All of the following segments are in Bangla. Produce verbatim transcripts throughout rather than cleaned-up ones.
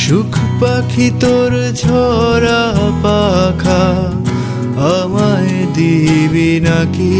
সুখ পাখি তোর ঝরা পাখা আমায় দিবি নাকি?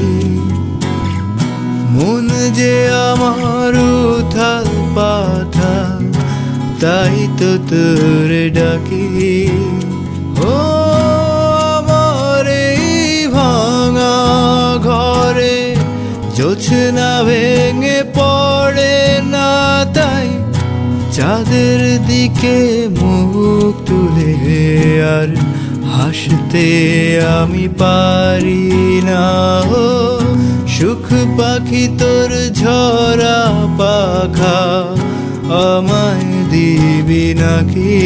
মন যে আমার উথাল পাথাল, তাই তো তোর ডাকি। ও আমার এই ভাঙা ঘরে জোছনা ভেঙে পড়ে না, তাই চাঁদের দিকে মুখ তুলে আর হাসতে আমি পারি না। ও সুখ পাখি তোর ঝরা পাখা আমায় দিবি নাকি?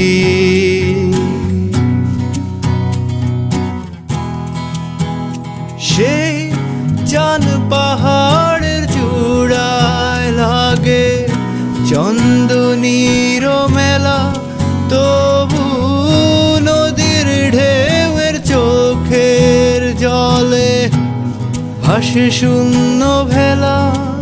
সেই চান পাহাড়ের চূড়ায় লাগে চন্দনীর মেলা, তবু নদীর ঢেউয়ের চোখের জলে ভাসে শূন্য ভেলা।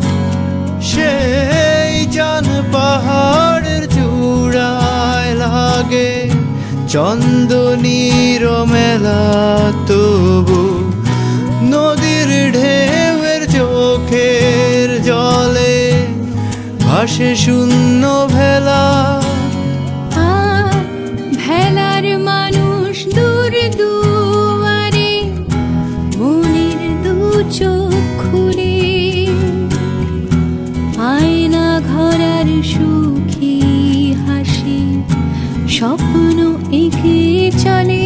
সেই চান পাহাড়ের চূড়ায় লাগে চন্দনীর মেলা, তবু নদীর ঢেউয়ের চোখের জলে ভাসে শূন্য ভেলা। আর ভেলার মানুষ দূর দুয়ারে মনের দু চোখ খুলে আয়না ঘরার সুখী হাসি স্বপ্ন এঁকে চলে।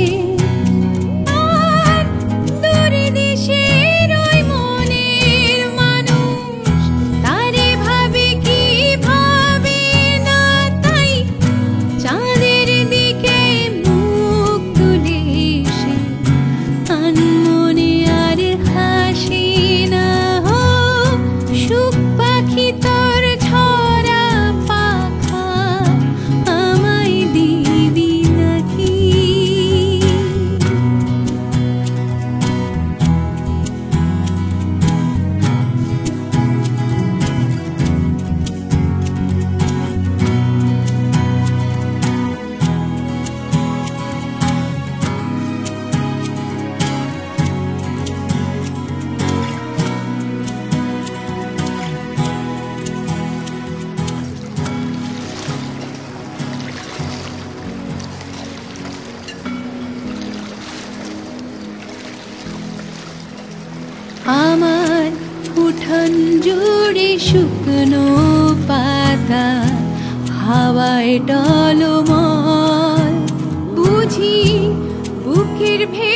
আমার উঠান জুড়ে শুকনো পাতা হাওয়ায় টলমল, বুঝি বুকের ভে